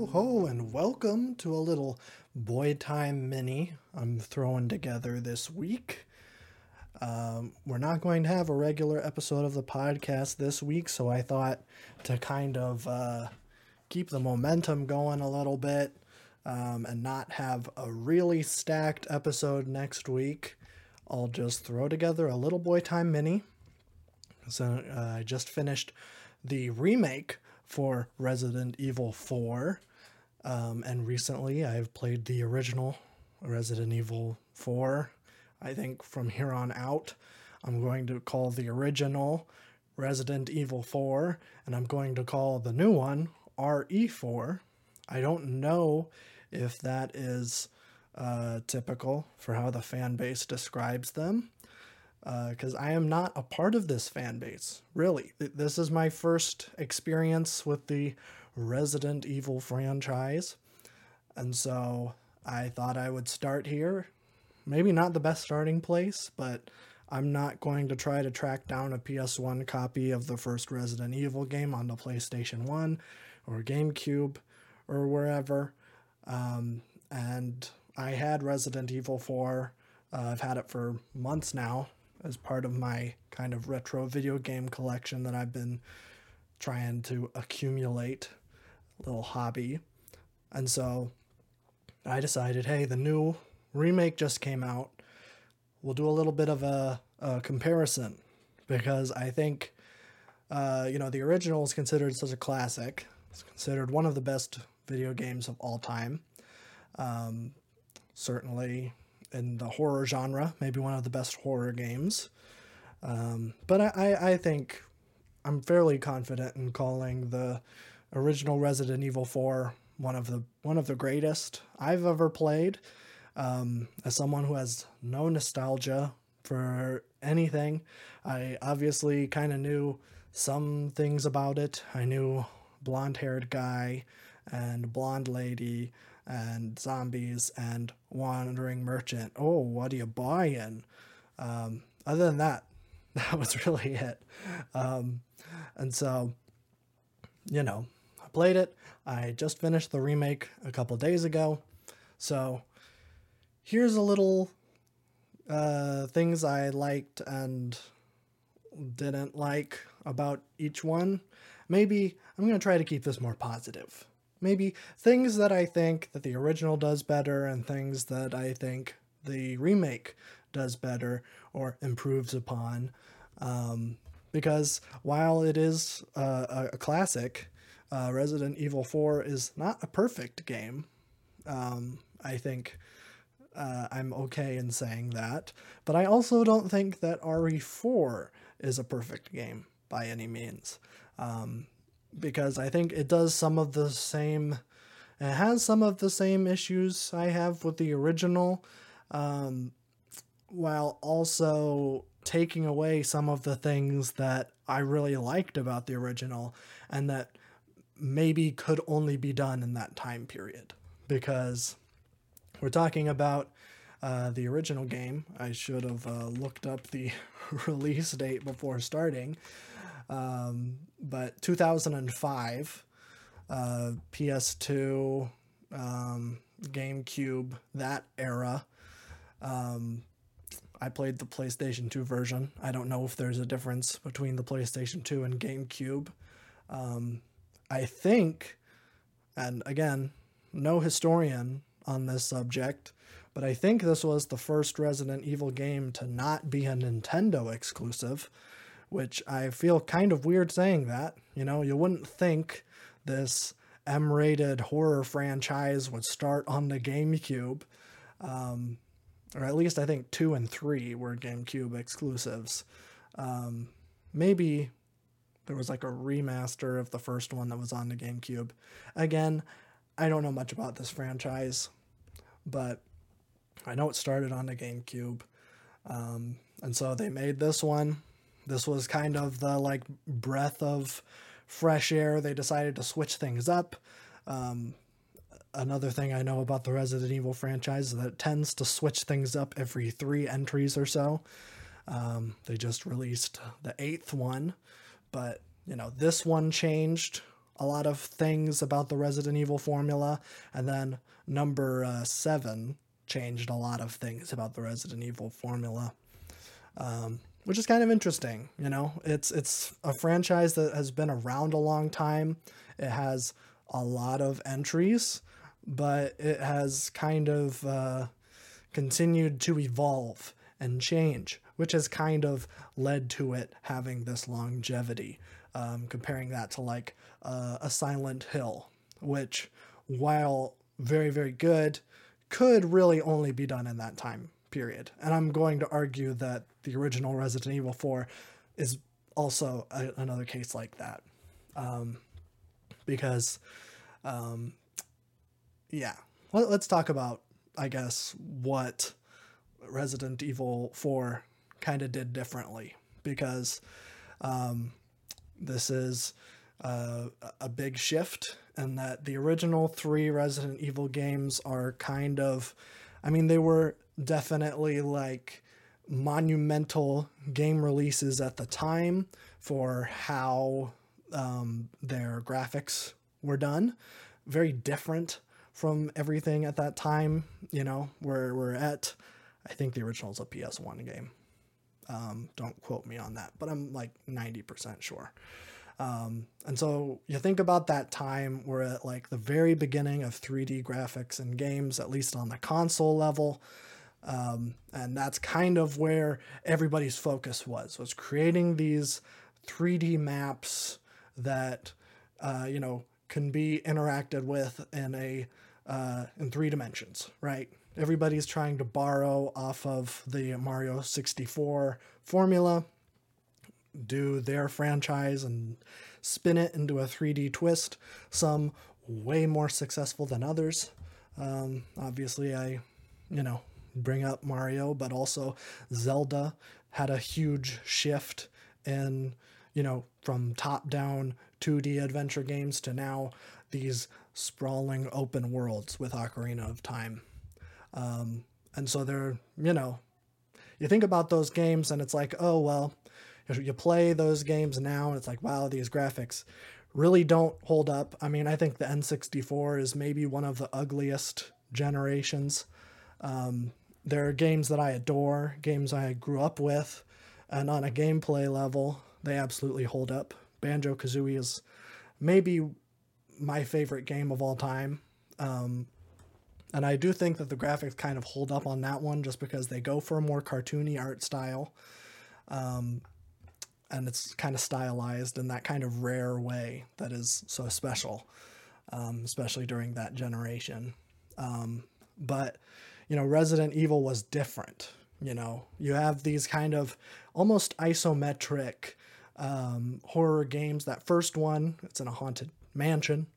Ho, and welcome to a little Boy Time mini I'm throwing together this week. We're not going to have a regular episode of the podcast this week, so I thought to kind of keep the momentum going a little bit and not have a really stacked episode next week, I'll just throw together a little Boy Time mini. So I just finished the remake for Resident Evil 4. And recently I've played the original Resident Evil 4. I think from here on out, I'm going to call the original Resident Evil 4, and I'm going to call the new one RE4. I don't know if that is typical for how the fan base describes them, because I am not a part of this fan base, really. This is my first experience with the Resident Evil franchise, and so I thought I would start here. Maybe not the best starting place, but I'm not going to try to track down a PS1 copy of the first Resident Evil game on the PlayStation 1 or GameCube or wherever. And I had Resident Evil 4. I've had it for months now as part of my kind of retro video game collection that I've been trying to accumulate, little hobby. And so I decided, hey, the new remake just came out. We'll do a little bit of a comparison, because I think, the original is considered such a classic. It's considered one of the best video games of all time. Certainly in the horror genre, maybe one of the best horror games. But I think I'm fairly confident in calling the original Resident Evil 4 one of the greatest I've ever played. As someone who has no nostalgia for anything, I obviously kind of knew some things about it. I knew blonde-haired guy and blonde lady and zombies and wandering merchant. Oh, what are you buying? Other than that, that was really it. And so, I played it. I just finished the remake a couple days ago. So here's a little things I liked and didn't like about each one. Maybe I'm going to try to keep this more positive. Maybe things that I think that the original does better and things that I think the remake does better or improves upon. Because while it is a classic, Resident Evil 4 is not a perfect game. I think I'm okay in saying that. But I also don't think that RE4 is a perfect game by any means. Because I think it does it has some of the same issues I have with the original, while also taking away some of the things that I really liked about the original and that maybe could only be done in that time period. Because we're talking about the original game. I should have looked up the release date before starting. But 2005, PS2, GameCube, that era. I played the PlayStation 2 version. I don't know if there's a difference between the PlayStation 2 and GameCube. I think, and again, no historian on this subject, but I think this was the first Resident Evil game to not be a Nintendo exclusive, which I feel kind of weird saying that. You wouldn't think this M-rated horror franchise would start on the GameCube. Or at least I think 2 and 3 were GameCube exclusives. Maybe there was like a remaster of the first one that was on the GameCube. Again, I don't know much about this franchise, but I know it started on the GameCube. And so they made this one. This was kind of the breath of fresh air. They decided to switch things up. Another thing I know about the Resident Evil franchise is that it tends to switch things up every 3 entries or so. They just released the 8th one, but this one changed a lot of things about the Resident Evil formula, and then number 7 changed a lot of things about the Resident Evil formula, which is kind of interesting. You know, it's a franchise that has been around a long time. It has a lot of entries, but it has kind of continued to evolve and change, which has kind of led to it having this longevity. Comparing that to like a Silent Hill, which, while very, very good, could really only be done in that time period. And I'm going to argue that the original Resident Evil 4 is also another case like that. Because, yeah, let's talk about, I guess, what Resident Evil 4 kind of did differently. Because this is a big shift, and that the original 3 Resident Evil games are kind of, I mean, they were definitely like monumental game releases at the time for how their graphics were done. Very different from everything at that time. You know, we're at, I think the original is a PS1 game. Don't quote me on that, but I'm like 90% sure. And so you think about that time, we're at like the very beginning of 3D graphics in games, at least on the console level. And that's kind of where everybody's focus was creating these 3D maps that, you know, can be interacted with in 3 dimensions, right? Everybody's trying to borrow off of the Mario 64 formula, do their franchise and spin it into a 3D twist. Some way more successful than others. Obviously, I, you know, bring up Mario, but also Zelda had a huge shift in, you know, from top-down 2D adventure games to now these sprawling open worlds with Ocarina of Time. And so they're, you know, you think about those games and it's like, oh, well, you play those games now and it's like, wow, these graphics really don't hold up. I mean, I think the N64 is maybe one of the ugliest generations. There are games that I adore, games I grew up with, and on a gameplay level, they absolutely hold up. Banjo-Kazooie is maybe my favorite game of all time. And I do think that the graphics kind of hold up on that one just because they go for a more cartoony art style. And it's kind of stylized in that kind of rare way that is so special, especially during that generation. But, you know, Resident Evil was different. You know, you have these kind of almost isometric horror games. That first one, it's in a haunted mansion.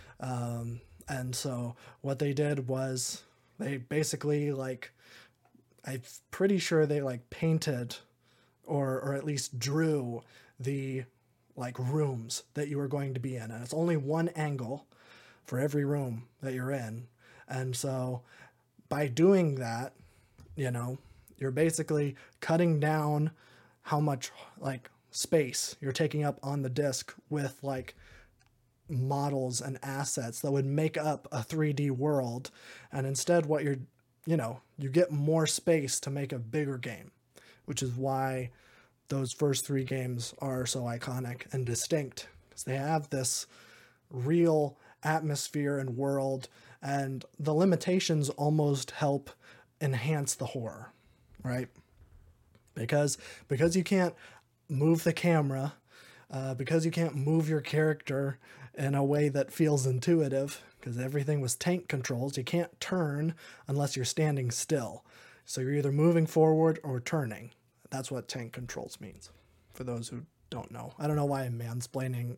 And so what they did was they basically, like, I'm pretty sure they like painted or at least drew the like rooms that you were going to be in. And it's only one angle for every room that you're in. And so by doing that, you know, you're basically cutting down how much like space you're taking up on the disc with like models and assets that would make up a 3D world. And instead what you're, you know, you get more space to make a bigger game, which is why those first 3 games are so iconic and distinct, because they have this real atmosphere and world, and the limitations almost help enhance the horror, right? Because you can't move the camera, because you can't move your character in a way that feels intuitive, because everything was tank controls. You can't turn unless you're standing still. So you're either moving forward or turning. That's what tank controls means, for those who don't know. I don't know why I'm mansplaining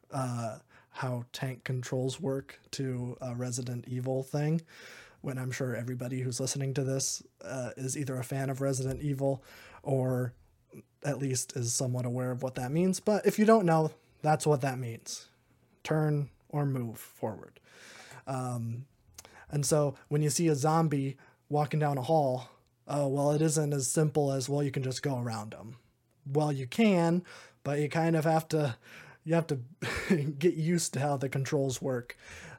how tank controls work to a Resident Evil thing, when I'm sure everybody who's listening to this is either a fan of Resident Evil or at least is somewhat aware of what that means. But if you don't know, that's what that means. Turn or move forward. And so when you see a zombie walking down a hall, oh, well, it isn't as simple as, well, you can just go around them. Well, you can, but you kind of have to you have to get used to how the controls work.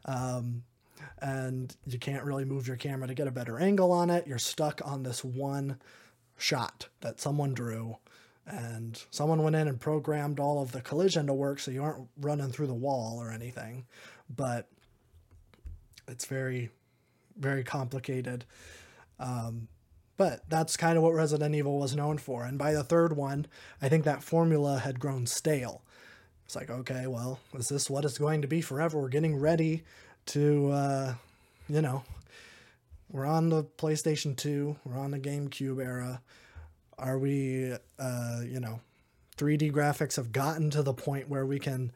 And you can't really move your camera to get a better angle on it. You're stuck on this one shot that someone drew, and someone went in and programmed all of the collision to work so you aren't running through the wall or anything. But it's very, very complicated. But that's kind of what Resident Evil was known for. And by the third one, I think that formula had grown stale. It's like, okay, well, is this what it's going to be forever? We're getting ready to, we're on the PlayStation 2, we're on the GameCube era. Are we, 3D graphics have gotten to the point where we can,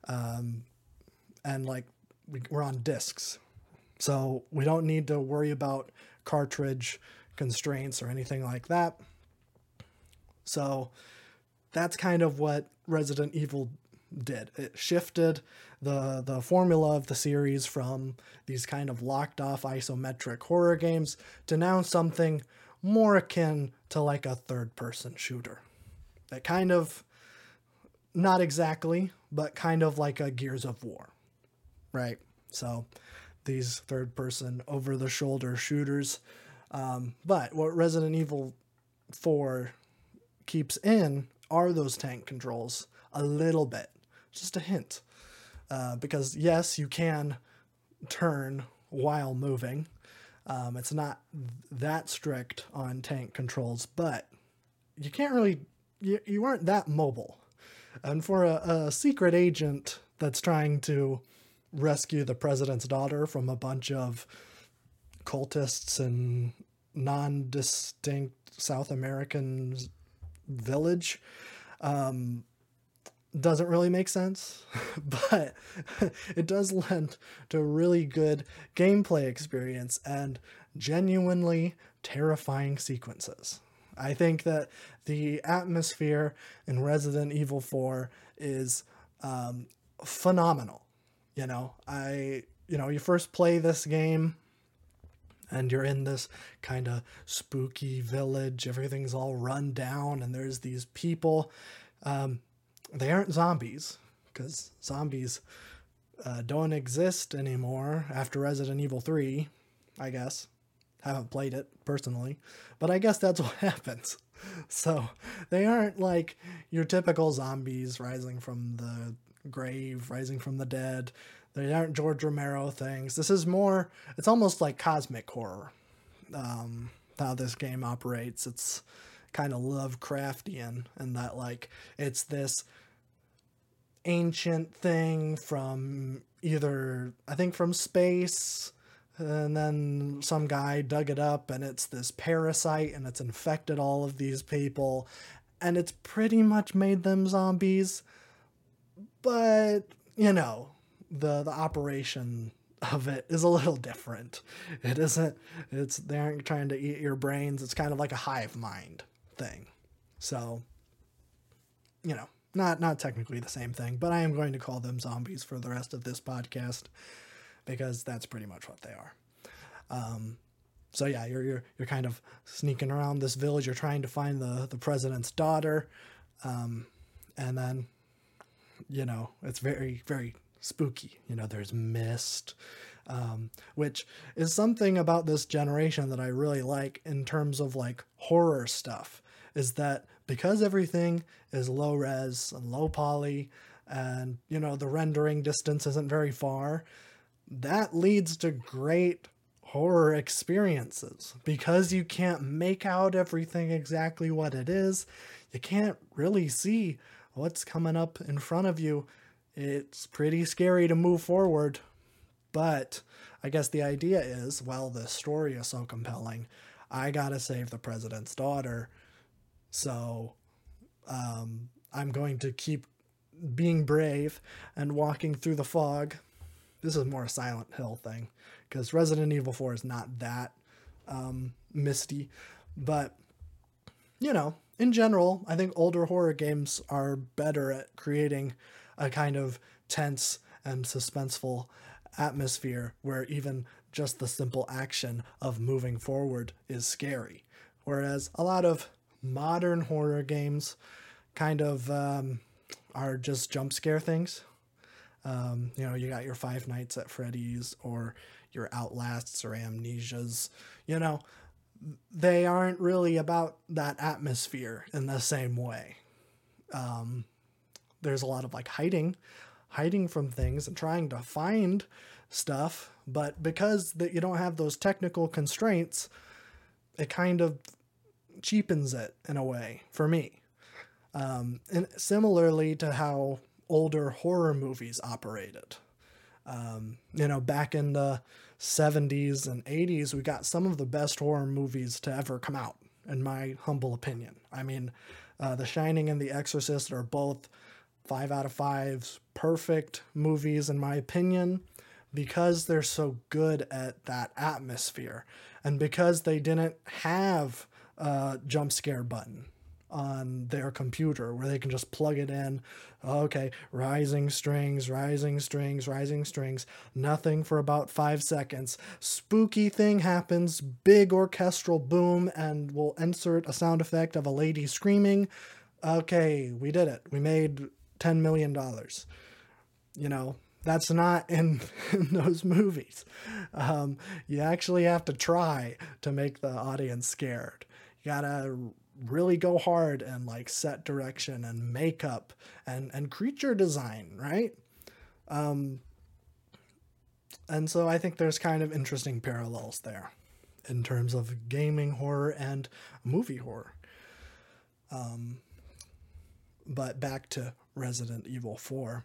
we're on discs. So we don't need to worry about cartridge constraints or anything like that. So that's kind of what Resident Evil did. It shifted the formula of the series from these kind of locked off isometric horror games to now something more akin to like a third person shooter. That kind of, not exactly, but kind of like a Gears of War, right? So these third person over the shoulder shooters. But what Resident Evil 4 keeps in are those tank controls a little bit, just a hint. Because yes, you can turn while moving. It's not that strict on tank controls, but you can't really, you aren't that mobile. And for a secret agent that's trying to rescue the president's daughter from a bunch of cultists and non-distinct South American village, doesn't really make sense, but it does lend to a really good gameplay experience and genuinely terrifying sequences. I think that the atmosphere in Resident Evil 4 is phenomenal. You first play this game and you're in this kind of spooky village. Everything's all run down and there's these people. They aren't zombies, because zombies don't exist anymore after Resident Evil 3, I guess. Haven't played it personally, but I guess that's what happens. So they aren't like your typical zombies rising from the grave, rising from the dead. They aren't George Romero things. This is more, it's almost like cosmic horror, how this game operates. It's kind of Lovecraftian in that, like, it's this ancient thing from either, I think, from space, and then some guy dug it up and it's this parasite and it's infected all of these people and it's pretty much made them zombies. But, the operation of it is a little different. They aren't trying to eat your brains. It's kind of like a hive mind thing. So, not technically the same thing, but I am going to call them zombies for the rest of this podcast because that's pretty much what they are. So yeah, you're kind of sneaking around this village. You're trying to find the president's daughter. And then, it's very, very spooky. There's mist, which is something about this generation that I really like in terms of like horror stuff, is that because everything is low res and low poly and, the rendering distance isn't very far, that leads to great horror experiences. Because you can't make out everything exactly what it is, you can't really see what's coming up in front of you. It's pretty scary to move forward. But I guess the idea is, well, the story is so compelling, I gotta save the president's daughter. So I'm going to keep being brave and walking through the fog. This is more a Silent Hill thing, because Resident Evil 4 is not that misty. But, in general, I think older horror games are better at creating a kind of tense and suspenseful atmosphere where even just the simple action of moving forward is scary. Whereas a lot of modern horror games kind of are just jump scare things. You got your Five Nights at Freddy's or your Outlasts or Amnesias. You know, they aren't really about that atmosphere in the same way. There's a lot of like hiding from things and trying to find stuff, but because that you don't have those technical constraints, it kind of cheapens it in a way for me. And similarly to how older horror movies operated. Back in the 70s and 80s, we got some of the best horror movies to ever come out, in my humble opinion. I mean, The Shining and The Exorcist are both 5 out of 5 perfect movies, in my opinion, because they're so good at that atmosphere and because they didn't have a jump scare button on their computer where they can just plug it in. Okay, rising strings, rising strings, rising strings, nothing for about 5 seconds. Spooky thing happens, big orchestral boom, and we'll insert a sound effect of a lady screaming. Okay, we did it. We made $10 million. That's not in those movies. You actually have to try to make the audience scared. You gotta really go hard and like set direction and makeup and creature design, right? And so I think there's kind of interesting parallels there in terms of gaming horror and movie horror. But back to Resident Evil 4.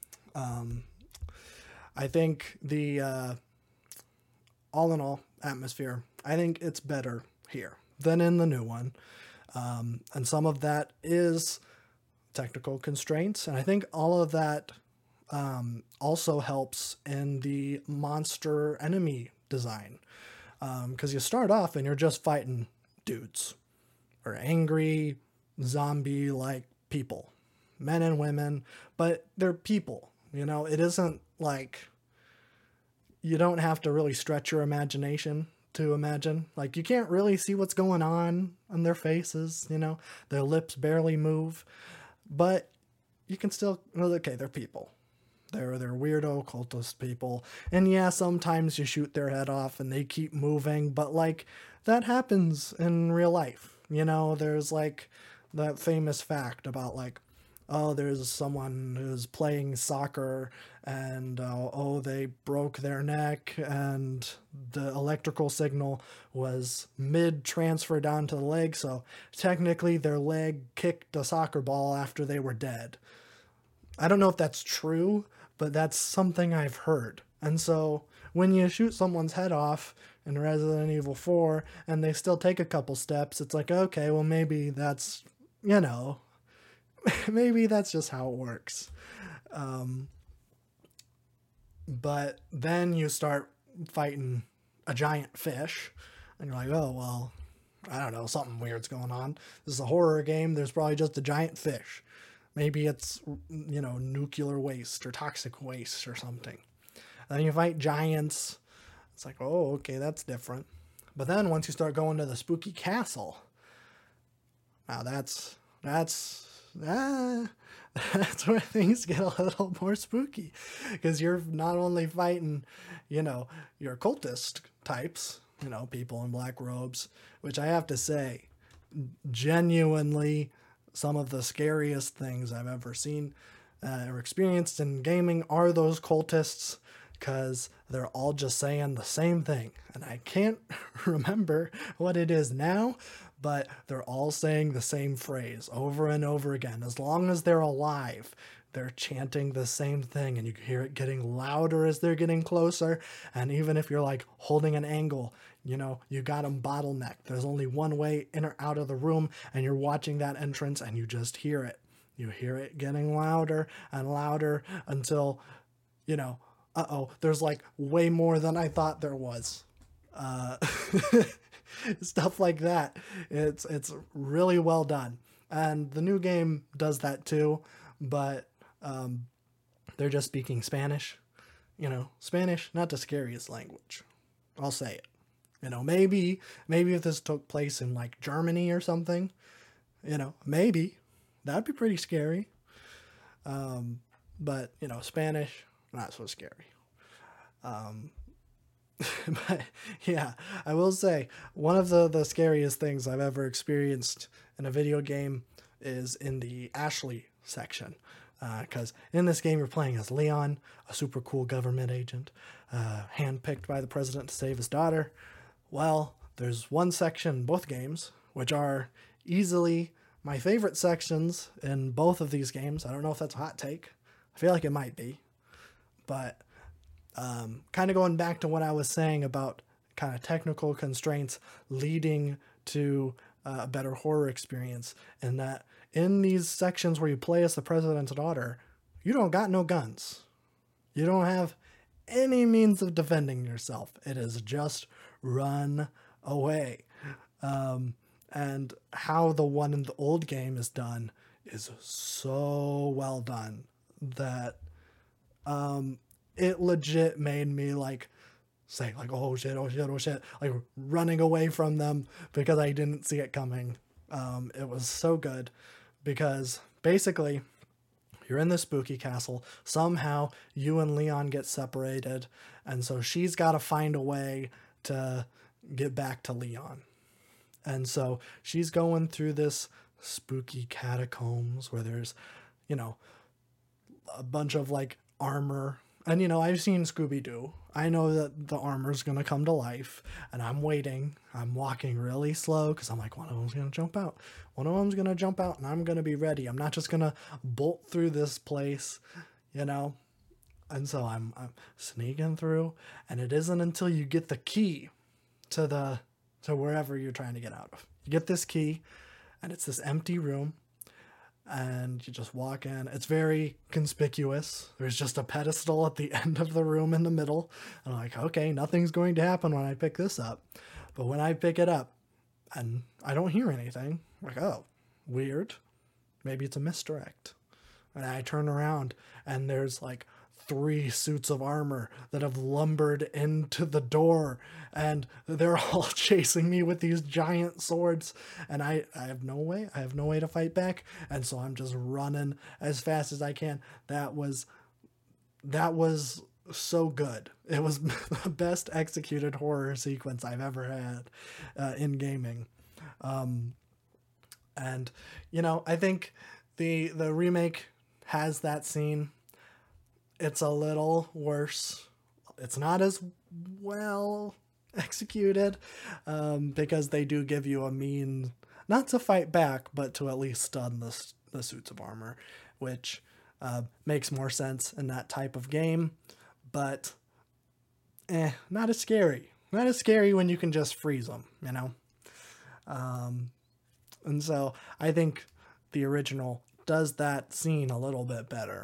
I think the all in all atmosphere, I think it's better here than in the new one. And some of that is technical constraints. And I think all of that also helps in the monster enemy design. Because you start off and you're just fighting dudes or angry zombie-like people, men and women, but they're people. It isn't like you don't have to really stretch your imagination to imagine. Like, you can't really see what's going on their faces, their lips barely move, but you can still, okay, they're people. They're weirdo cultist people. And yeah, sometimes you shoot their head off and they keep moving, but like that happens in real life. There's like that famous fact about like, oh, there's someone who's playing soccer and, they broke their neck and the electrical signal was mid-transfer down to the leg, so technically their leg kicked a soccer ball after they were dead. I don't know if that's true, but that's something I've heard. And so when you shoot someone's head off in Resident Evil 4 and they still take a couple steps, it's like, okay, well, maybe that's, maybe that's just how it works. But then you start fighting a giant fish and you're like, oh, well, I don't know, something weird's going on. This is a horror game. There's probably just a giant fish. Maybe it's, nuclear waste or toxic waste or something. And then you fight giants. It's like, oh, okay, that's different. But then once you start going to the spooky castle, now that's where things get a little more spooky, because you're not only fighting, your cultist types, people in black robes, which I have to say, genuinely, some of the scariest things I've ever seen or experienced in gaming are those cultists, because they're all just saying the same thing. And I can't remember what it is now, but they're all saying the same phrase over and over again. As long as they're alive, they're chanting the same thing, and you hear it getting louder as they're getting closer. And even if you're like holding an angle, you got them bottlenecked. There's only one way in or out of the room, and you're watching that entrance and you just hear it. You hear it getting louder and louder until, there's like way more than I thought there was. Stuff like that. It's really well done. And the new game does that too, but they're just speaking Spanish. Spanish, not the scariest language. I'll say it. Maybe if this took place in like Germany or something, maybe that'd be pretty scary. But, Spanish, not so scary. But yeah, I will say one of the scariest things I've ever experienced in a video game is in the Ashley section. Because in this game, you're playing as Leon, a super cool government agent, handpicked by the president to save his daughter. Well, there's one section in both games, which are easily my favorite sections in both of these games. I don't know if that's a hot take. I feel like it might be. But kind of going back to what I was saying about kind of technical constraints leading to a better horror experience, and that in these sections where you play as the president's daughter, you don't got no guns. You don't have any means of defending yourself. It is just run away. And how the one in the old game is done is so well done that it legit made me say oh shit, like running away from them because I didn't see it coming. It was so good because basically you're in this spooky castle. Somehow you and Leon get separated, and so she's got to find a way to get back to Leon. And so she's going through this spooky catacombs where there's, a bunch of armor. And, I've seen Scooby-Doo. I know that the armor's going to come to life, and I'm waiting. I'm walking really slow because I'm like, one of them's going to jump out. One of them's going to jump out, and I'm going to be ready. I'm not just going to bolt through this place, And so I'm sneaking through, and it isn't until you get the key to wherever you're trying to get out of. You get this key, and it's this empty room, and you just walk in. It's very conspicuous. There's just a pedestal at the end of the room in the middle. And I'm like, okay, nothing's going to happen when I pick this up. But when I pick it up and I don't hear anything, I'm like, oh, weird. Maybe it's a misdirect. And I turn around and there's 3 suits of armor that have lumbered into the door, and they're all chasing me with these giant swords, and I have no way to fight back, and so I'm just running as fast as I can. That was so good. It was the best executed horror sequence I've ever had in gaming. And I think the remake has that scene. It's a little worse. It's not as well executed because they do give you a mean, not to fight back, but to at least stun the suits of armor, which makes more sense in that type of game. But not as scary. Not as scary when you can just freeze them, And so I think the original does that scene a little bit better.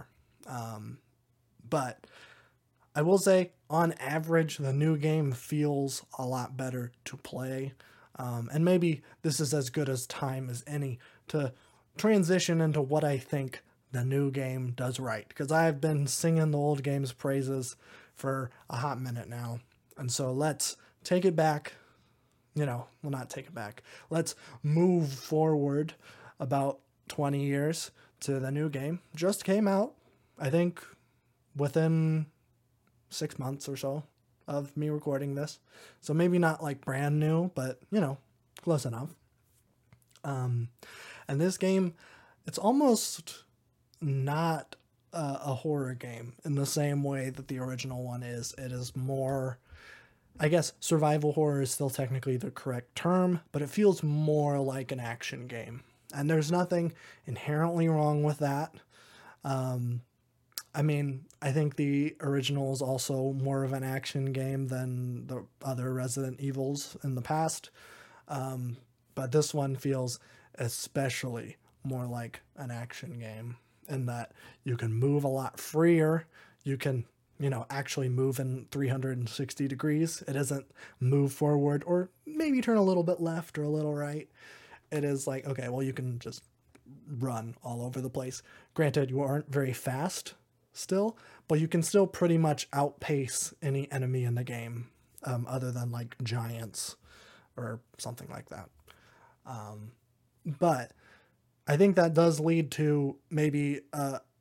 But I will say, on average, the new game feels a lot better to play. And maybe this is as good as time as any to transition into what I think the new game does right. Because I've been singing the old game's praises for a hot minute now. And so let's take it back. Well, not take it back. Let's move forward about 20 years to the new game. Just came out, I think, within 6 months or so of me recording this. So maybe not brand new, but close enough. And this game, it's almost not a horror game in the same way that the original one is. It is more, I guess survival horror is still technically the correct term, but it feels more like an action game. And there's nothing inherently wrong with that. I think the original is also more of an action game than the other Resident Evils in the past. But this one feels especially more like an action game in that you can move a lot freer. You can, actually move in 360 degrees. It isn't move forward or maybe turn a little bit left or a little right. It is okay, well, you can just run all over the place. Granted, you aren't very fast still, but you can still pretty much outpace any enemy in the game, other than giants or something like that. But I think that does lead to maybe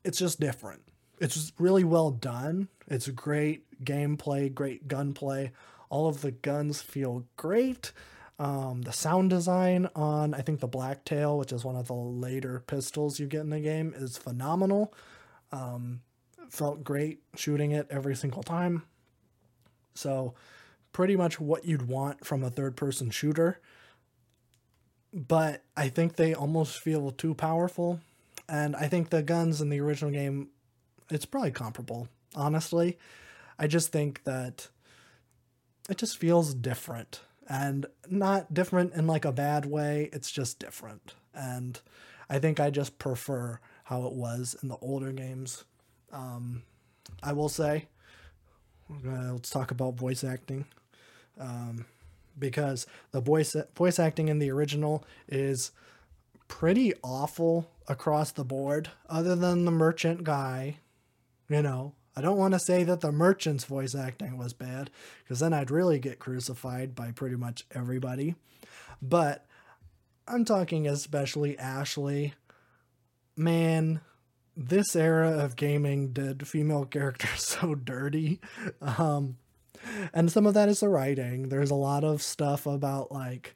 it's just different. It's really well done. It's great gameplay, great gunplay. All of the guns feel great. The sound design on, I think, the Blacktail, which is one of the later pistols you get in the game, is phenomenal. Felt great shooting it every single time. So pretty much what you'd want from a third-person shooter. But I think they almost feel too powerful. And I think the guns in the original game, it's probably comparable, honestly. I just think that it just feels different. And not different in like a bad way, it's just different. And I think I just prefer how it was in the older games. I will say, let's talk about voice acting. Because the voice acting in the original is pretty awful across the board, other than the merchant guy. You know, I don't want to say that the merchant's voice acting was bad, because then I'd really get crucified by pretty much everybody. But I'm talking especially Ashley. Man, this era of gaming did female characters so dirty. And some of that is the writing. There's a lot of stuff about like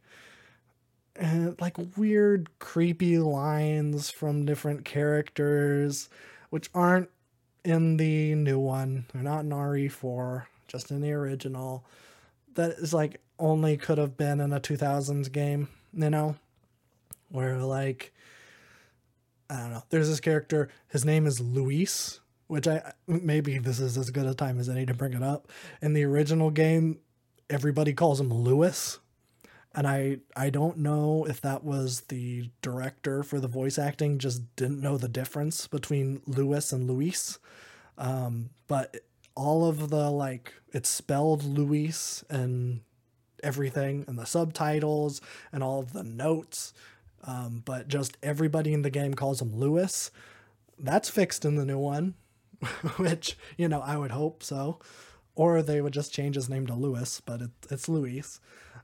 weird, creepy lines from different characters, which aren't in the new one. They're not in RE4, just in the original. That is like only could have been in a 2000s game, you know? Where like, I don't know. There's this character, his name is Luis, which maybe this is as good a time as any to bring it up. In the original game, everybody calls him Lewis. And I don't know if that was the director for the voice acting just didn't know the difference between Lewis and Luis. But all of the, like, it's spelled Luis and everything, and the subtitles and all of the notes. But just everybody in the game calls him Lewis. That's fixed in the new one, which, you know, I would hope so. Or they would just change his name to Lewis, but it's Luis.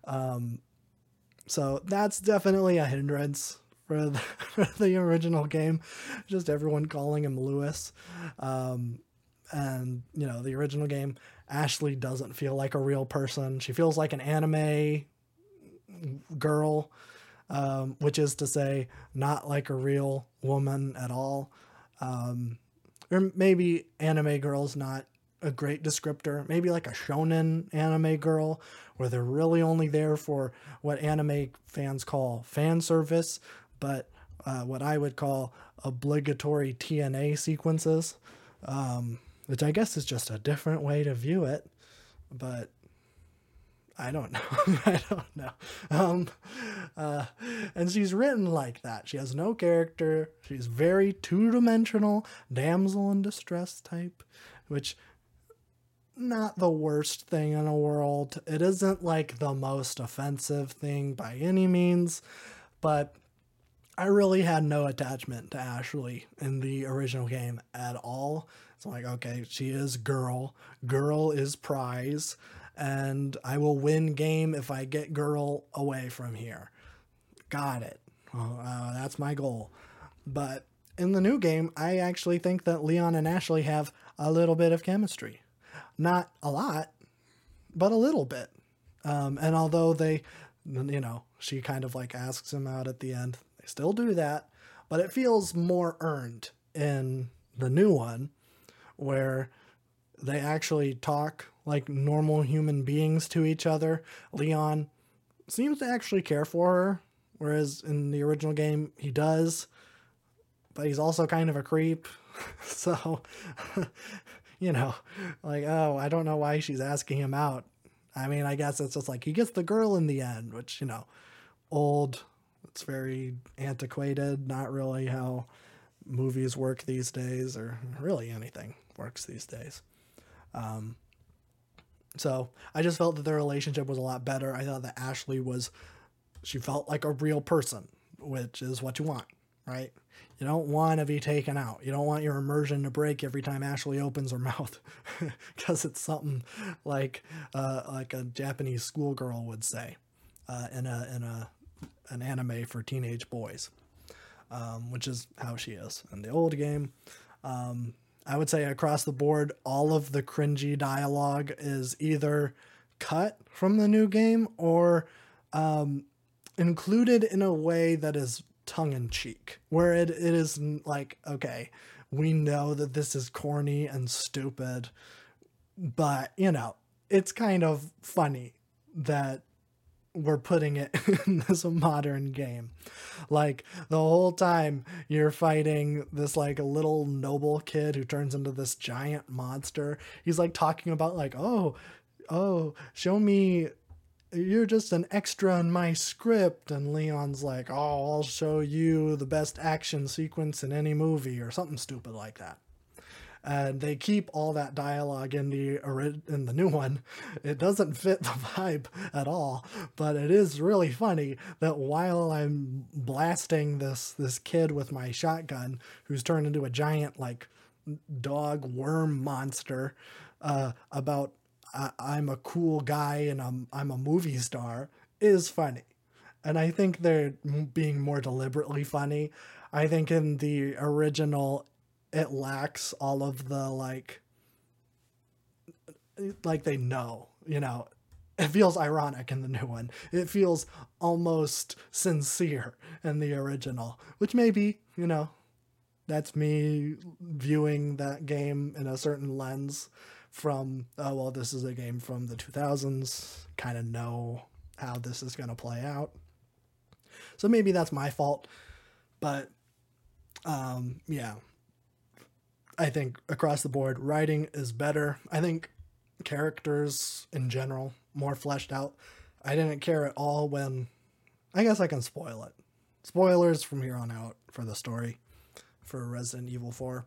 So that's definitely a hindrance for the original game. Just everyone calling him Lewis. And, you know, the original game, Ashley doesn't feel like a real person. She feels like an anime girl, which is to say not like a real woman at all. Or maybe anime girl's not a great descriptor. Maybe like a shonen anime girl, where they're really only there for what anime fans call fan service, but what I would call obligatory TNA sequences, which I guess is just a different way to view it, but I don't know. I don't know. And she's written like that. She has no character. She's very two-dimensional, damsel in distress type, which not the worst thing in the world. It isn't like the most offensive thing by any means, but I really had no attachment to Ashley in the original game at all. It's like, okay, she is girl. Girl is prize. And I will win game if I get girl away from here. Got it. That's my goal. But in the new game, I actually think that Leon and Ashley have a little bit of chemistry. Not a lot, but a little bit. And although they, you know, she kind of like asks him out at the end, they still do that, but it feels more earned in the new one, where they actually talk like normal human beings to each other. Leon seems to actually care for her, whereas in the original game, he does, but he's also kind of a creep. So, you know, like, oh, I don't know why she's asking him out. I mean, I guess it's just like he gets the girl in the end, which, you know, old, it's very antiquated, not really how movies work these days, or really anything works these days. So I just felt that their relationship was a lot better. I thought that Ashley she felt like a real person, which is what you want, right? You don't want to be taken out. You don't want your immersion to break every time Ashley opens her mouth, because it's something like a Japanese schoolgirl would say in an anime for teenage boys, which is how she is in the old game. I would say across the board, all of the cringy dialogue is either cut from the new game or included in a way that is tongue in cheek, where it is like, okay, we know that this is corny and stupid, but it's kind of funny that we're putting it in this modern game. Like the whole time you're fighting this like a little noble kid who turns into this giant monster. He's like talking about like, oh, show me, you're just an extra in my script. And Leon's like, oh, I'll show you the best action sequence in any movie or something stupid like that. And they keep all that dialogue in the new one. It doesn't fit the vibe at all, but it is really funny that while I'm blasting this kid with my shotgun, who's turned into a giant like dog worm monster, about I'm a cool guy and I'm a movie star, is funny. And I think they're being more deliberately funny. I think in the original, it lacks all of the like they know, it feels ironic in the new one. It feels almost sincere in the original, which maybe, that's me viewing that game in a certain lens from, oh, well, this is a game from the 2000s, kind of know how this is going to play out. So maybe that's my fault, but yeah. I think across the board, writing is better. I think characters in general, more fleshed out. I didn't care at all when, I guess I can spoil it. Spoilers from here on out for the story for Resident Evil 4.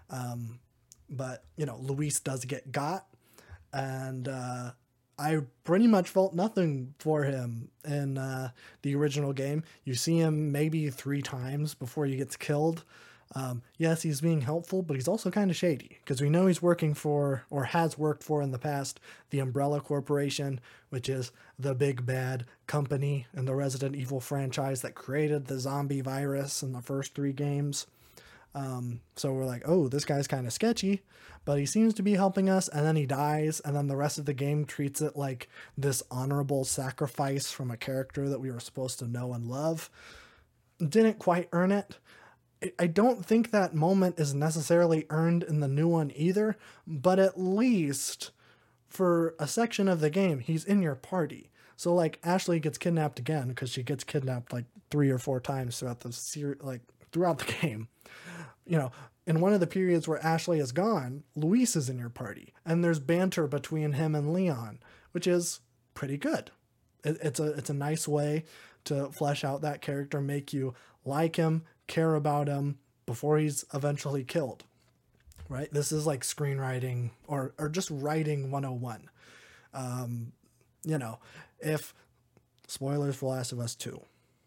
But, Luis does get got, and I pretty much felt nothing for him in the original game. You see him maybe 3 times before he gets killed. Yes, he's being helpful, but he's also kind of shady because we know he's working for, or has worked for in the past, the Umbrella Corporation, which is the big bad company in the Resident Evil franchise that created the zombie virus in the first 3 games. So we're like, oh, this guy's kind of sketchy, but he seems to be helping us, and then he dies, and then the rest of the game treats it like this honorable sacrifice from a character that we were supposed to know and love. Didn't quite earn it. I don't think that moment is necessarily earned in the new one either, but at least for a section of the game, he's in your party. So like Ashley gets kidnapped again because she gets kidnapped like 3 or 4 times throughout throughout the game. In one of the periods where Ashley is gone, Luis is in your party, and there's banter between him and Leon, which is pretty good. It's a nice way to flesh out that character, make you like him, care about him before he's eventually killed, right? This is like screenwriting or just writing 101. If spoilers for Last of Us 2.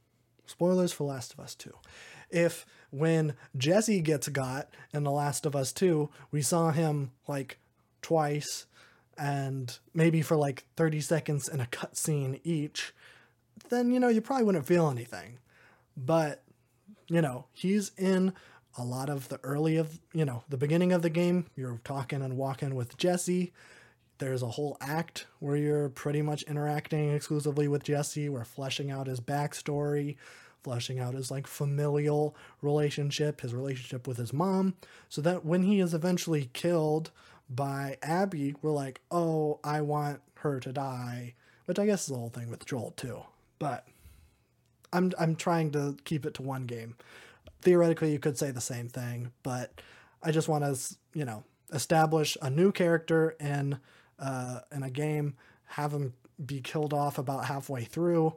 If when Jesse gets got in The Last of Us 2, we saw him like twice and maybe for like 30 seconds in a cutscene each, then, you probably wouldn't feel anything. But he's in a lot of the the beginning of the game. You're talking and walking with Jesse. There's a whole act where you're pretty much interacting exclusively with Jesse. We're fleshing out his backstory, fleshing out his like familial relationship, his relationship with his mom, so that when he is eventually killed by Abby, we're like, oh, I want her to die, which I guess is the whole thing with Joel too. But I'm trying to keep it to one game. Theoretically, you could say the same thing, but I just want to, establish a new character in a game, have him be killed off about halfway through.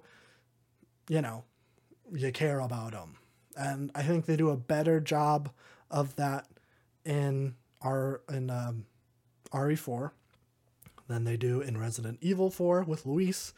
You care about him, and I think they do a better job of that in RE4 than they do in Resident Evil 4 with Luis.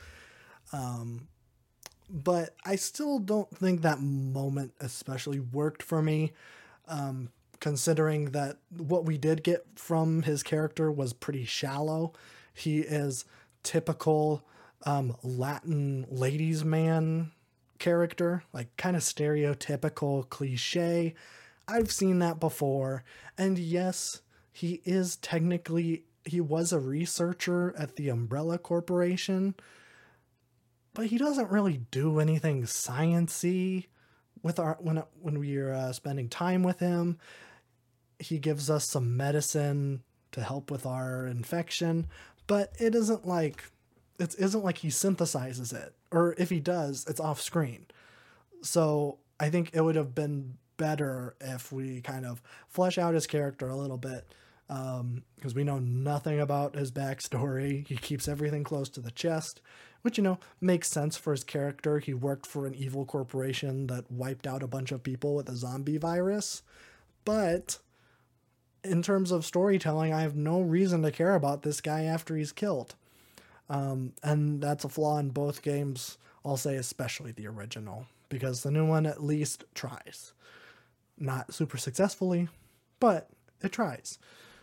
But I still don't think that moment especially worked for me, considering that what we did get from his character was pretty shallow. He is typical Latin ladies man character, like kind of stereotypical cliche. I've seen that before. And yes, he was a researcher at the Umbrella Corporation, but he doesn't really do anything science-y with our when we're spending time with him. He gives us some medicine to help with our infection, but it isn't like he synthesizes it, or if he does, it's off screen. So I think it would have been better if we kind of flesh out his character a little bit, because we know nothing about his backstory. He keeps everything close to the chest, which, makes sense for his character. He worked for an evil corporation that wiped out a bunch of people with a zombie virus. But in terms of storytelling, I have no reason to care about this guy after he's killed. And that's a flaw in both games. I'll say especially the original, because the new one at least tries. Not super successfully, but it tries.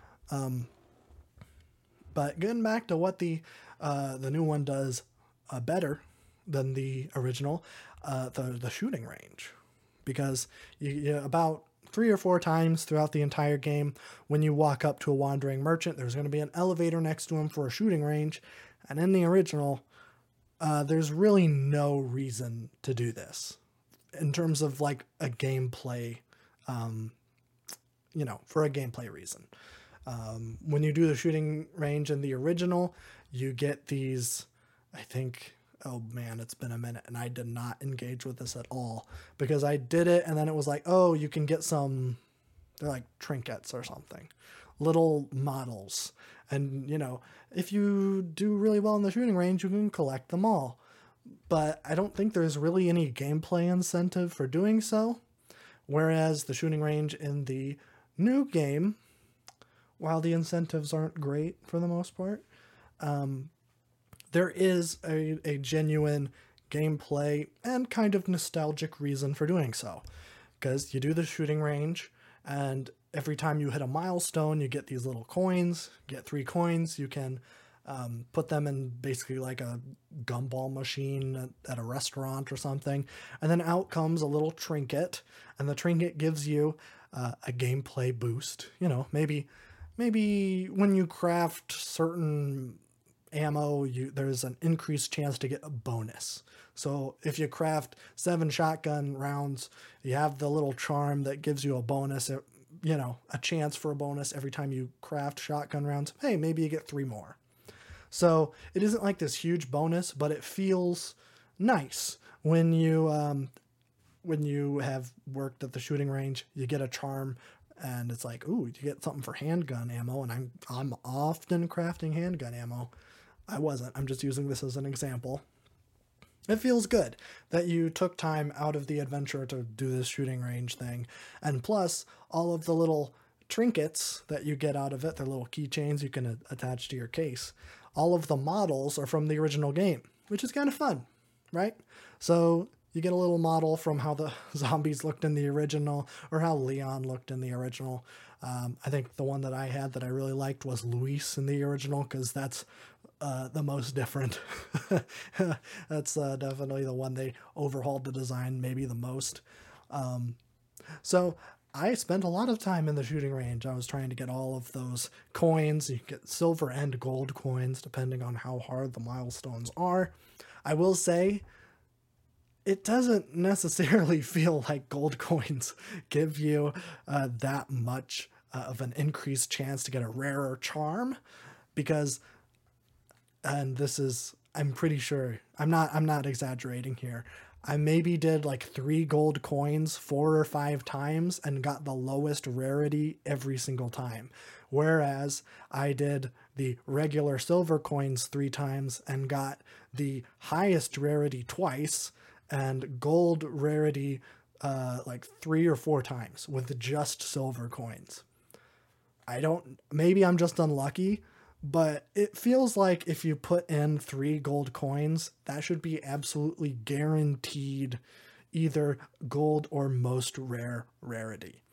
But getting back to what the new one does better than the original, the shooting range. Because you about 3 or 4 times throughout the entire game, when you walk up to a wandering merchant, there's going to be an elevator next to him for a shooting range. And in the original, there's really no reason to do this in terms of like a gameplay, for a gameplay reason. When you do the shooting range in the original, you get these, I think, oh man, it's been a minute, and I did not engage with this at all, because I did it and then it was like, oh, you can get some, they're like trinkets or something, little models. And, if you do really well in the shooting range, you can collect them all. But I don't think there's really any gameplay incentive for doing so. Whereas the shooting range in the new game, while the incentives aren't great for the most part, there is a genuine gameplay and kind of nostalgic reason for doing so. Because you do the shooting range, and every time you hit a milestone, you get these little coins. You get 3 coins. You can put them in basically like a gumball machine at a restaurant or something. And then out comes a little trinket, and the trinket gives you a gameplay boost. Maybe when you craft certain ammo, there's an increased chance to get a bonus. So if you craft 7 shotgun rounds, you have the little charm that gives you a bonus, a chance for a bonus every time you craft shotgun rounds. Hey, maybe you get 3 more. So it isn't like this huge bonus, but it feels nice when you have worked at the shooting range. You get a charm, and it's like, ooh, you get something for handgun ammo, and I'm often crafting handgun ammo. I wasn't. I'm just using this as an example. It feels good that you took time out of the adventure to do this shooting range thing. And plus, all of the little trinkets that you get out of it, they're little keychains you can attach to your case. All of the models are from the original game, which is kind of fun, right? So you get a little model from how the zombies looked in the original, or how Leon looked in the original. I think the one that I had that I really liked was Luis in the original, because that's the most different. That's definitely the one they overhauled the design maybe the most. So I spent a lot of time in the shooting range. I was trying to get all of those coins. You get silver and gold coins depending on how hard the milestones are. I will say, it doesn't necessarily feel like gold coins give you that much of an increased chance to get a rarer charm, because, and this is, I'm pretty sure, I'm not exaggerating here, I maybe did like 3 gold coins 4 or 5 times and got the lowest rarity every single time. Whereas I did the regular silver coins 3 times and got the highest rarity twice, and gold rarity like 3 or 4 times with just silver coins. Maybe I'm just unlucky, but it feels like if you put in 3 gold coins, that should be absolutely guaranteed either gold or most rare rarity.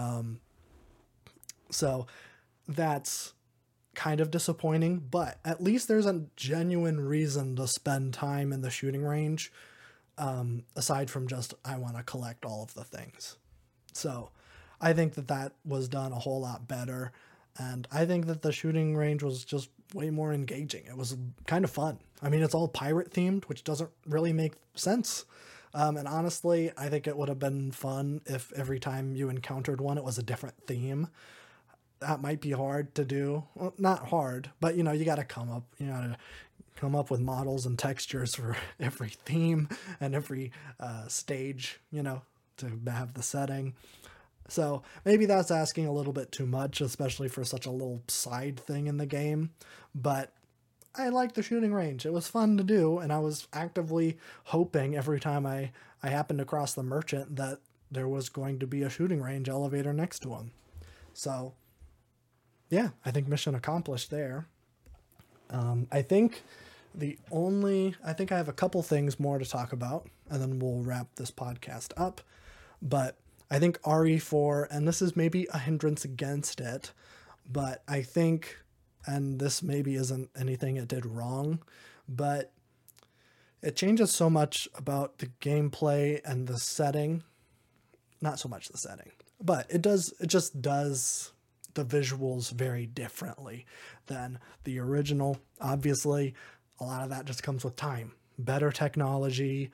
So that's kind of disappointing, but at least there's a genuine reason to spend time in the shooting range, aside from just, I want to collect all of the things. So I think that that was done a whole lot better. And I think that the shooting range was just way more engaging. It was kind of fun. I mean, it's all pirate themed, which doesn't really make sense. And honestly, I think it would have been fun if every time you encountered one, it was a different theme. That might be hard to do. Well, not hard, but you got to come up with models and textures for every theme and every stage, to have the setting. So maybe that's asking a little bit too much, especially for such a little side thing in the game. But I liked the shooting range. It was fun to do, and I was actively hoping every time I happened across the merchant that there was going to be a shooting range elevator next to him. So, yeah, I think mission accomplished there. I think I think I have a couple things more to talk about, and then we'll wrap this podcast up. But I think RE4, and this is maybe a hindrance against it, but I think, and this maybe isn't anything it did wrong, but it changes so much about the gameplay and the setting. Not so much the setting, but it just does the visuals very differently than the original. Obviously, a lot of that just comes with time, better technology.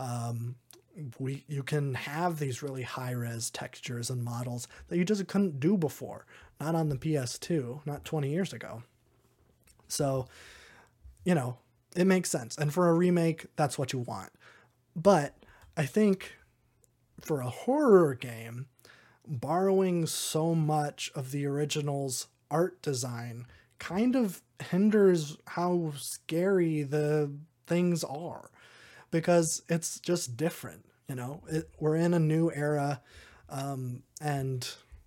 You can have these really high-res textures and models that you just couldn't do before, not on the PS2, not 20 years ago. So, it makes sense. And for a remake, that's what you want. But I think for a horror game, borrowing so much of the original's art design kind of hinders how scary the things are, because it's just different. We're in a new era, and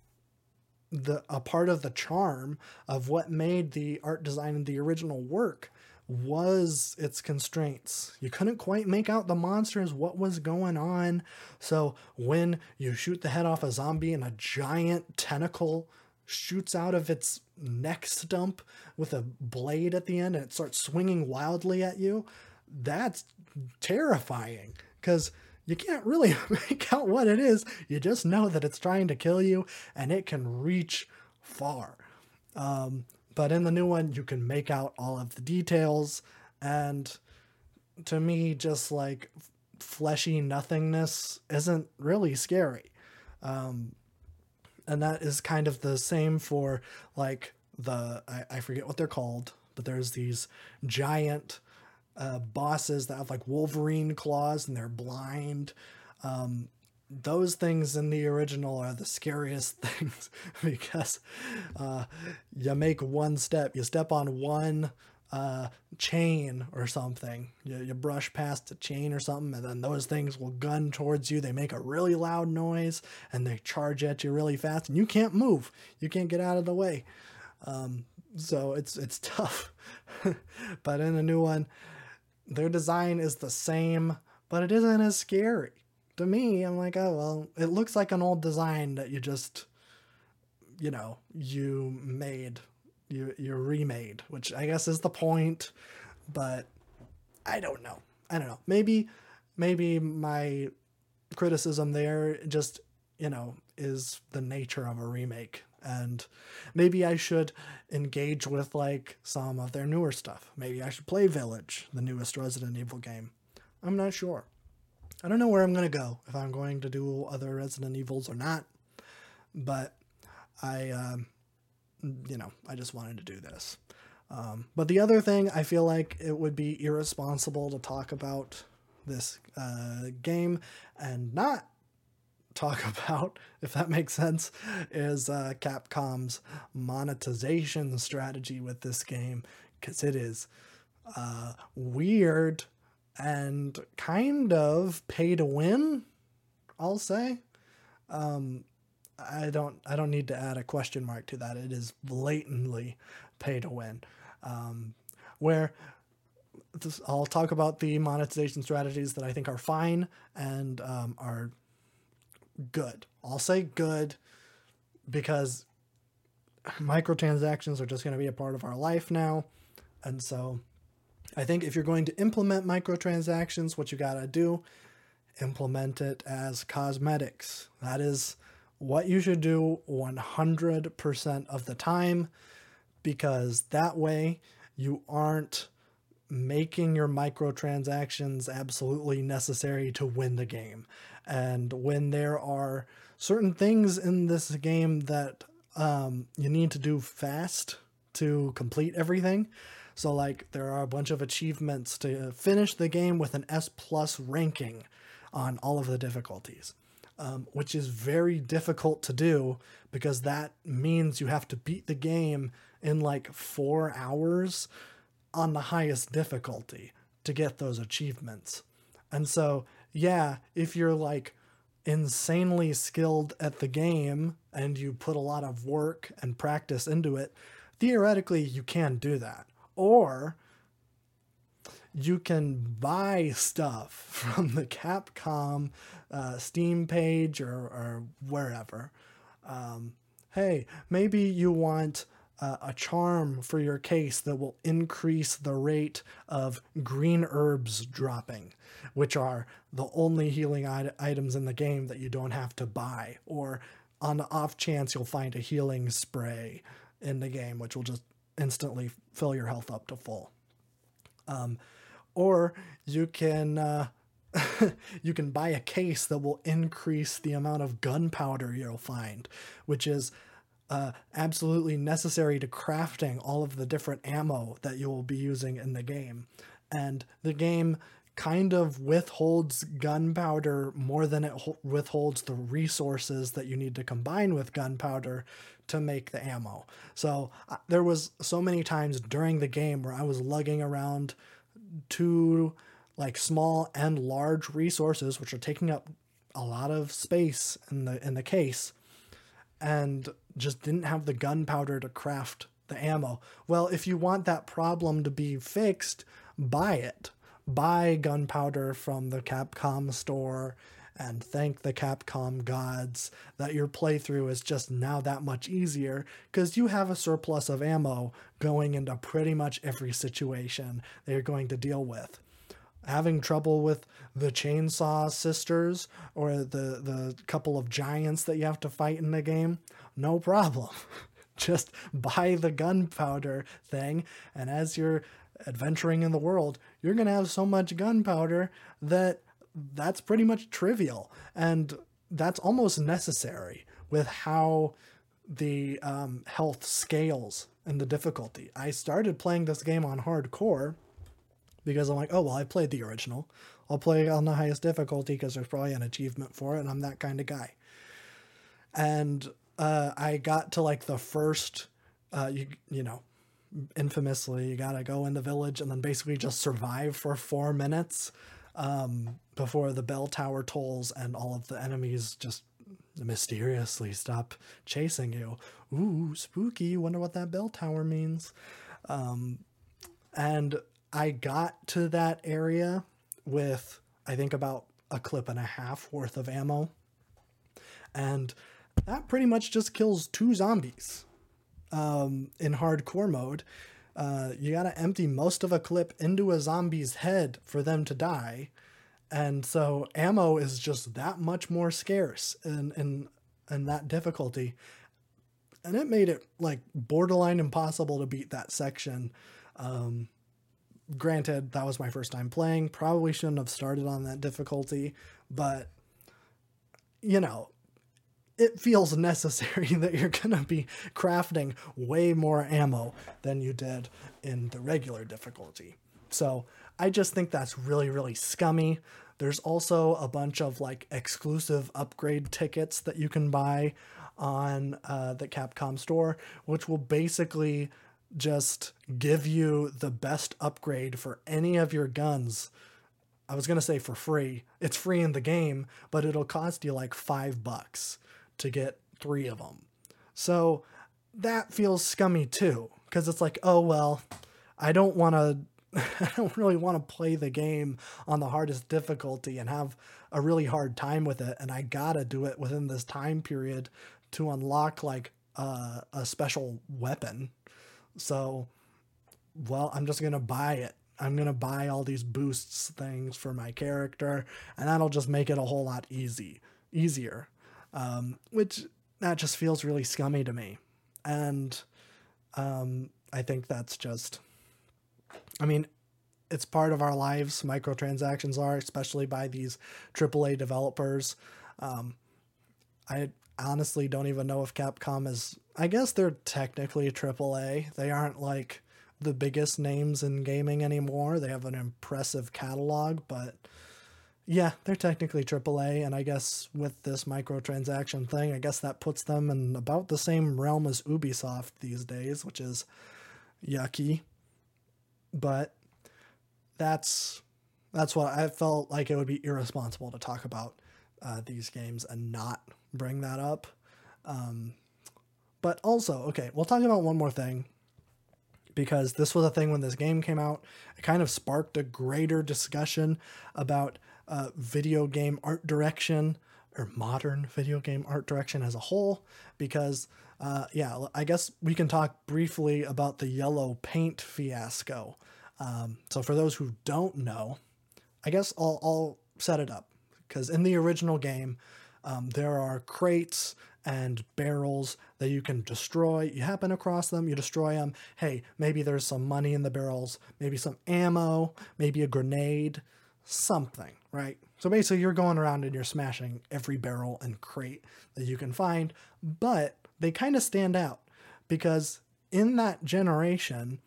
a part of the charm of what made the art design in the original work was its constraints. You couldn't quite make out the monsters, what was going on. So when you shoot the head off a zombie and a giant tentacle shoots out of its neck stump with a blade at the end and it starts swinging wildly at you, that's terrifying, because you can't really make out what it is. You just know that it's trying to kill you, and it can reach far. But in the new one, you can make out all of the details, and to me, just like fleshy nothingness isn't really scary. And that is kind of the same for like I forget what they're called, but there's these giant bosses that have like Wolverine claws and they're blind. Those things in the original are the scariest things, because you make one step, you step on one chain or something, you brush past a chain or something, and then those things will gun towards you. They make a really loud noise and they charge at you really fast, and you can't move, you can't get out of the way. So it's tough. But in the new one, their design is the same, but it isn't as scary. To me, I'm like, oh, well, it looks like an old design that you just, you made, you remade, which I guess is the point, but I don't know. Maybe my criticism there just, is the nature of a remake. And maybe I should engage with like some of their newer stuff. Maybe I should play Village, the newest Resident Evil game. I'm not sure. I don't know where I'm going to go, if I'm going to do other Resident Evils or not. But I just wanted to do this. But the other thing, I feel like it would be irresponsible to talk about this game and not talk about, if that makes sense, is Capcom's monetization strategy with this game, because it is weird and kind of pay to win, I'll say. I don't need to add a question mark to that. It is blatantly pay to win. I'll talk about the monetization strategies that I think are fine and are good. I'll say good because microtransactions are just going to be a part of our life now. And so I think if you're going to implement microtransactions, what you got to do, implement it as cosmetics. That is what you should do 100% of the time, because that way you aren't making your microtransactions absolutely necessary to win the game. And when there are certain things in this game that you need to do fast to complete everything, so like there are a bunch of achievements to finish the game with an S plus ranking on all of the difficulties, which is very difficult to do because that means you have to beat the game in like 4 hours on the highest difficulty to get those achievements. And so, yeah, if you're like insanely skilled at the game and you put a lot of work and practice into it, theoretically you can do that. Or you can buy stuff from the Capcom Steam page or wherever. Hey, maybe you want a charm for your case that will increase the rate of green herbs dropping, which are the only healing items in the game that you don't have to buy. Or on the off chance you'll find a healing spray in the game, which will just instantly fill your health up to full. Or you can you can buy a case that will increase the amount of gunpowder you'll find, which is absolutely necessary to crafting all of the different ammo that you will be using in the game. And the game kind of withholds gunpowder more than it withholds the resources that you need to combine with gunpowder to make the ammo. So there was so many times during the game where I was lugging around two like small and large resources, which are taking up a lot of space in the case, and just didn't have the gunpowder to craft the ammo. Well, if you want that problem to be fixed, buy it. Buy gunpowder from the Capcom store and thank the Capcom gods that your playthrough is just now that much easier because you have a surplus of ammo going into pretty much every situation that you're going to deal with. Having trouble with the Chainsaw Sisters or the couple of giants that you have to fight in the game, no problem. Just buy the gunpowder thing, and as you're adventuring in the world, you're going to have so much gunpowder that that's pretty much trivial. And that's almost necessary with how the health scales and the difficulty. I started playing this game on hardcore because I'm like, oh, well, I played the original. I'll play on the highest difficulty because there's probably an achievement for it, and I'm that kind of guy. And I got to like the first, you know, infamously, you gotta go in the village and then basically just survive for 4 minutes before the bell tower tolls and all of the enemies just mysteriously stop chasing you. Ooh, spooky. Wonder what that bell tower means. And I got to that area with, I think, about a clip and a half worth of ammo. And that pretty much just kills 2 zombies in hardcore mode. You gotta empty most of a clip into a zombie's head for them to die. And so ammo is just that much more scarce in that difficulty. And it made it like borderline impossible to beat that section. Granted, that was my first time playing. Probably shouldn't have started on that difficulty, but you know, it feels necessary that you're going to be crafting way more ammo than you did in the regular difficulty. So I just think that's really, really scummy. There's also a bunch of like exclusive upgrade tickets that you can buy on the Capcom store, which will basically just give you the best upgrade for any of your guns. I was going to say for free. It's free in the game, but it'll cost you like $5 to get 3 of them. So that feels scummy too, because it's like, oh, well, I don't really want to play the game on the hardest difficulty and have a really hard time with it. And I gotta do it within this time period to unlock like a special weapon. So, well, I'm just going to buy it. I'm going to buy all these boosts things for my character, and that'll just make it a whole lot easier. which that just feels really scummy to me. And I think that's just, I mean, it's part of our lives. Microtransactions are, especially by these AAA developers. I honestly don't even know if Capcom is, I guess they're technically AAA. They aren't like the biggest names in gaming anymore. They have an impressive catalog, but yeah, they're technically AAA. And I guess with this microtransaction thing, I guess that puts them in about the same realm as Ubisoft these days, which is yucky. But that's what I felt like. It would be irresponsible to talk about these games and not bring that up. But also, okay, we'll talk about one more thing, because this was a thing when this game came out. It kind of sparked a greater discussion about video game art direction, or modern video game art direction as a whole, because I guess we can talk briefly about the yellow paint fiasco. So for those who don't know, I guess I'll set it up, because in the original game, there are crates and barrels that you can destroy. You happen across them, you destroy them. Hey, maybe there's some money in the barrels, maybe some ammo, maybe a grenade, something, right? So basically you're going around and you're smashing every barrel and crate that you can find, but they kind of stand out because in that generation,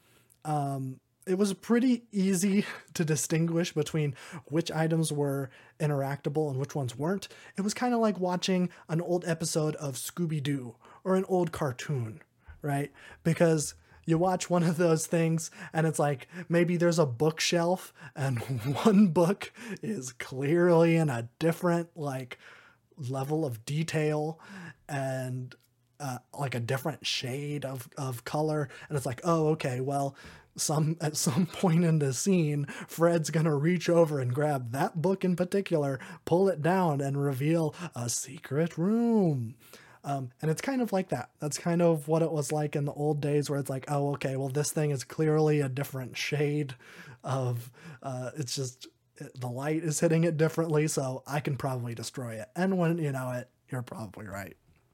it was pretty easy to distinguish between which items were interactable and which ones weren't. It was kind of like watching an old episode of Scooby-Doo or an old cartoon, right? Because you watch one of those things and it's like maybe there's a bookshelf and one book is clearly in a different like level of detail and like a different shade of color. And it's like, oh, okay, well, at some point in the scene, Fred's gonna reach over and grab that book in particular, pull it down, and reveal a secret room. And it's kind of like that. That's kind of what it was like in the old days, where it's like, oh, okay, well, this thing is clearly a different shade of, it's just, the light is hitting it differently, so I can probably destroy it. And when you know it, you're probably right.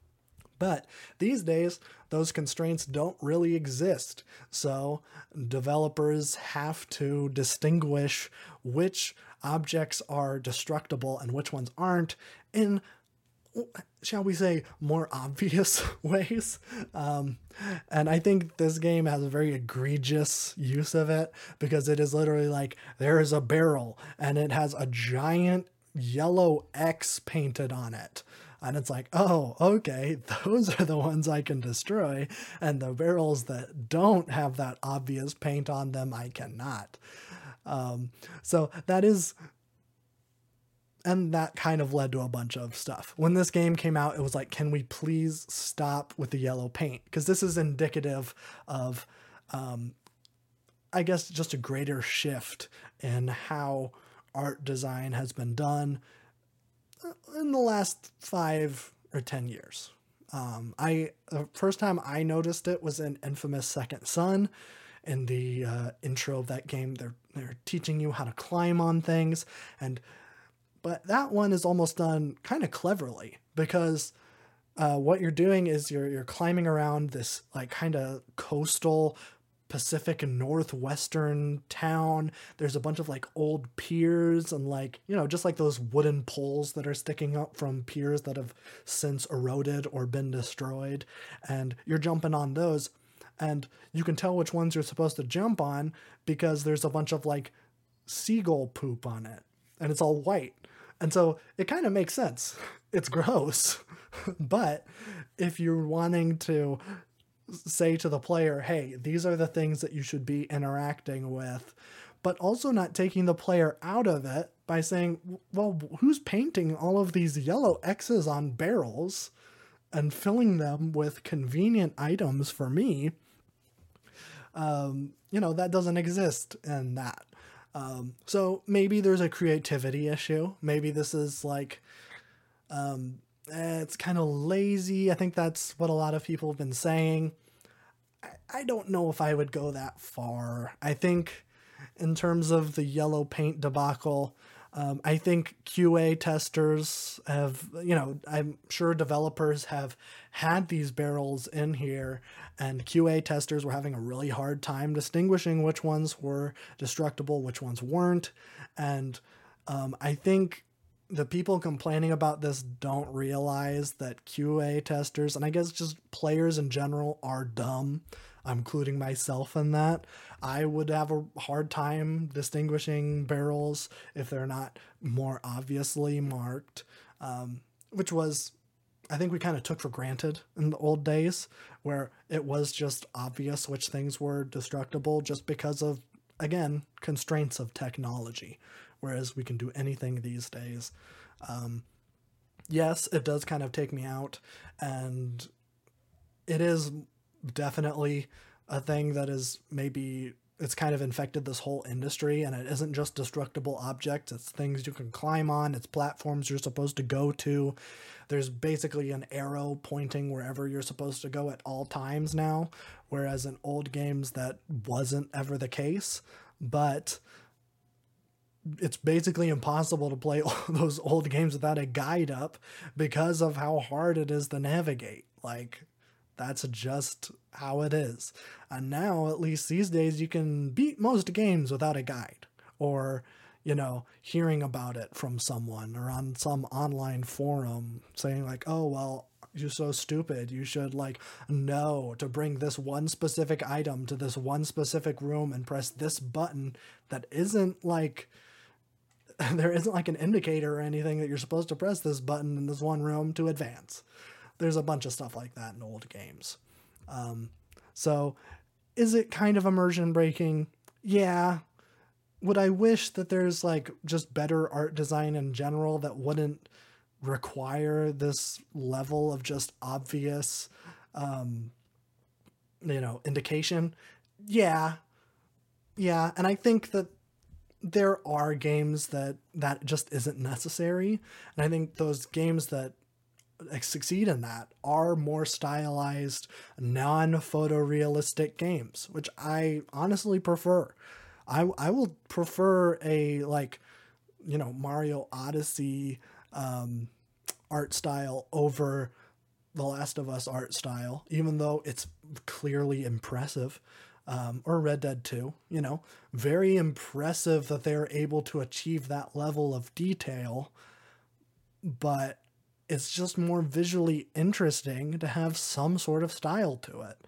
But these days, those constraints don't really exist. So developers have to distinguish which objects are destructible and which ones aren't in, shall we say, more obvious ways. And I think this game has a very egregious use of it, because it is literally like, there is a barrel and it has a giant yellow X painted on it. And it's like, oh, okay, those are the ones I can destroy. And the barrels that don't have that obvious paint on them, I cannot. So that is, and that kind of led to a bunch of stuff. When this game came out, it was like, can we please stop with the yellow paint? Because this is indicative of, I guess, just a greater shift in how art design has been done in the last 5 or 10 years. The first time I noticed it was in Infamous Second Son. In the intro of that game, they're teaching you how to climb on things, but that one is almost done kind of cleverly, because what you're doing is you're climbing around this like kind of coastal Pacific Northwestern town. There's a bunch of like old piers and like, just like those wooden poles that are sticking up from piers that have since eroded or been destroyed. And you're jumping on those, and you can tell which ones you're supposed to jump on because there's a bunch of like seagull poop on it and it's all white. And so it kind of makes sense. It's gross. But if you're wanting to say to the player, hey, these are the things that you should be interacting with, but also not taking the player out of it by saying, well, who's painting all of these yellow X's on barrels and filling them with convenient items for me? That doesn't exist in that. So maybe there's a creativity issue. Maybe this is like, it's kind of lazy. I think that's what a lot of people have been saying. I don't know if I would go that far. I think in terms of the yellow paint debacle, I think QA testers have, I'm sure developers have had these barrels in here, and QA testers were having a really hard time distinguishing which ones were destructible, which ones weren't. And I think the people complaining about this don't realize that QA testers, and I guess just players in general, are dumb. I'm including myself in that. I would have a hard time distinguishing barrels if they're not more obviously marked, which was, I think we kind of took for granted in the old days, where it was just obvious which things were destructible just because of, again, constraints of technology, whereas we can do anything these days. Yes, it does kind of take me out, and it is definitely a thing that is maybe it's kind of infected this whole industry, and it isn't just destructible objects. It's things you can climb on. It's platforms you're supposed to go to. There's basically an arrow pointing wherever you're supposed to go at all times now, whereas in old games that wasn't ever the case. But it's basically impossible to play all those old games without a guide up because of how hard it is to navigate. Like, that's just how it is. And now, at least these days, you can beat most games without a guide, or, hearing about it from someone or on some online forum saying like, oh, well, you're so stupid. You should know to bring this one specific item to this one specific room and press this button that isn't there isn't an indicator or anything that you're supposed to press this button in this one room to advance. There's a bunch of stuff like that in old games. So is it kind of immersion breaking? Yeah. Would I wish that there's just better art design in general that wouldn't require this level of just obvious, indication? Yeah. Yeah. And I think that there are games that just isn't necessary. And I think those games that succeed in that are more stylized, non-photorealistic games, which I honestly prefer. I will prefer a Mario Odyssey art style over The Last of Us art style, even though it's clearly impressive. Or Red Dead 2, very impressive that they're able to achieve that level of detail, but it's just more visually interesting to have some sort of style to it,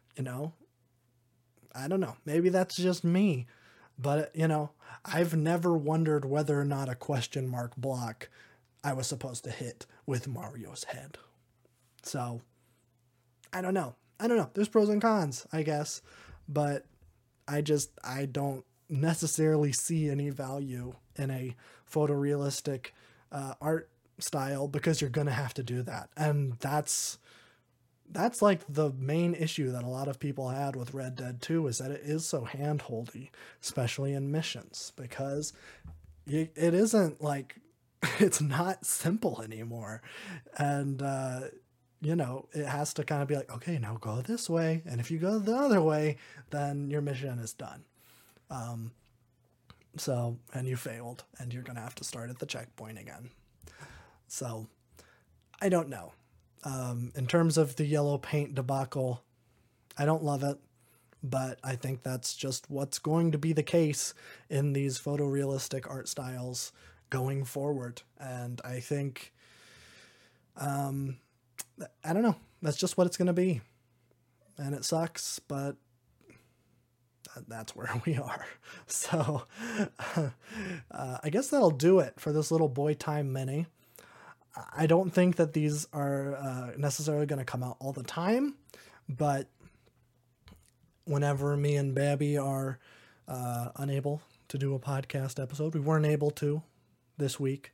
I don't know, maybe that's just me, but I've never wondered whether or not a question mark block I was supposed to hit with Mario's head. So, I don't know. There's pros and cons, I guess, but I don't necessarily see any value in a photorealistic art style, because you're going to have to do that. And that's the main issue that a lot of people had with Red Dead 2, is that it is so hand-holdy, especially in missions, because it isn't it's not simple anymore. And, it has to kind of be like, okay, now go this way. And if you go the other way, then your mission is done. And you failed, and you're going to have to start at the checkpoint again. So I don't know. In terms of the yellow paint debacle, I don't love it, but I think that's just what's going to be the case in these photorealistic art styles going forward. And I think, I don't know, that's just what it's going to be. And it sucks, but that's where we are. So I guess that'll do it for this little Boy Time mini. I don't think that these are necessarily going to come out all the time, but whenever me and Babby are unable to do a podcast episode, we weren't able to this week.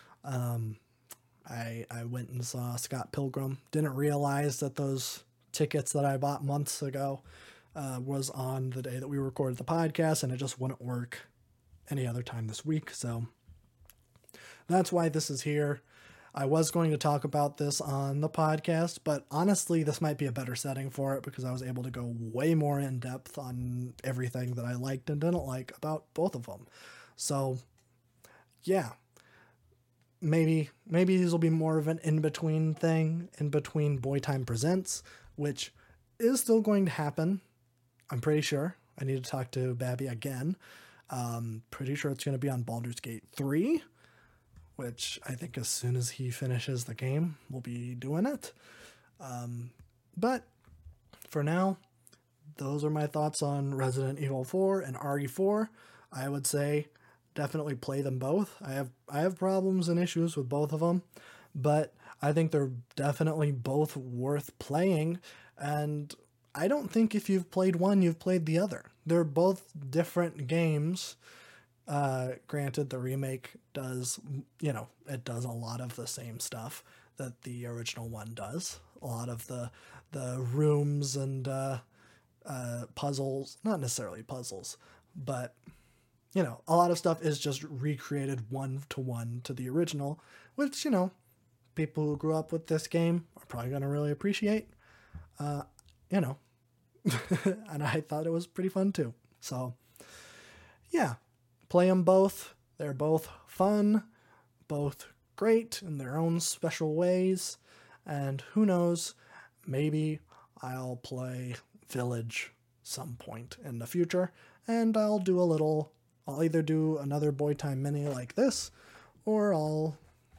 I went and saw Scott Pilgrim. Didn't realize that those tickets that I bought months ago was on the day that we recorded the podcast, and it just wouldn't work any other time this week. So that's why this is here. I was going to talk about this on the podcast, but honestly, this might be a better setting for it because I was able to go way more in depth on everything that I liked and didn't like about both of them. So yeah, maybe these will be more of an in-between thing, in between Boy Time Presents, which is still going to happen. I'm pretty sure. I need to talk to Babby again. Pretty sure it's going to be on Baldur's Gate 3, which I think as soon as he finishes the game, we'll be doing it. But for now, those are my thoughts on Resident Evil 4 and RE4. I would say definitely play them both. I have problems and issues with both of them, but I think they're definitely both worth playing, and I don't think if you've played one, you've played the other. They're both different games. Granted, the remake does, it does a lot of the same stuff that the original one does. A lot of the rooms and puzzles, not necessarily puzzles, but a lot of stuff is just recreated one-to-one to the original, which, people who grew up with this game are probably going to really appreciate. And I thought it was pretty fun too. So, yeah, play them both. They're both fun, both great in their own special ways. And who knows, maybe I'll play Village some point in the future, and I'll either do another Boy Time mini like this, or I'll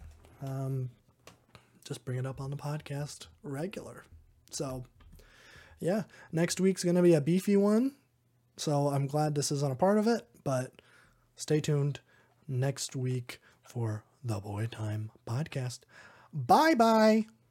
just bring it up on the podcast regular. So, yeah, next week's going to be a beefy one, so I'm glad this isn't a part of it, but stay tuned next week for the Boy Time podcast. Bye-bye!